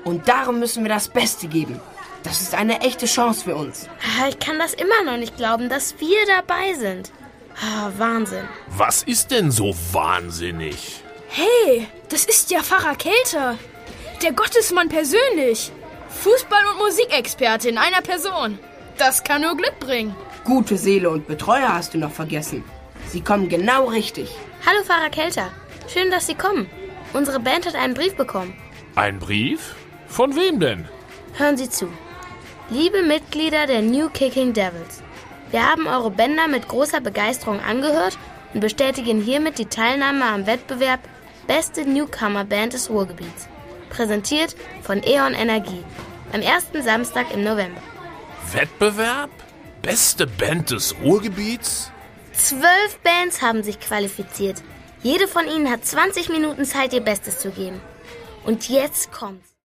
Und darum müssen wir das Beste geben. Das ist eine echte Chance für uns. Ich kann das immer noch nicht glauben, dass wir dabei sind. Wahnsinn. Was ist denn so wahnsinnig? Hey, das ist ja Pfarrer Kelter. Der Gottesmann persönlich. Fußball- und Musikexperte in einer Person. Das kann nur Glück bringen. Gute Seele und Betreuer hast du noch vergessen. Sie kommen genau richtig. Hallo Pfarrer Kelter. Schön, dass Sie kommen. Unsere Band hat einen Brief bekommen. Ein Brief? Von wem denn? Hören Sie zu. Liebe Mitglieder der New Kicking Devils, wir haben eure Bänder mit großer Begeisterung angehört und bestätigen hiermit die Teilnahme am Wettbewerb Beste Newcomer Band des Ruhrgebiets. Präsentiert von E.ON Energie. Am ersten Samstag im November. Wettbewerb? Beste Band des Ruhrgebiets? 12 Bands haben sich qualifiziert. Jede von ihnen hat 20 Minuten Zeit, ihr Bestes zu geben. Und jetzt kommt's.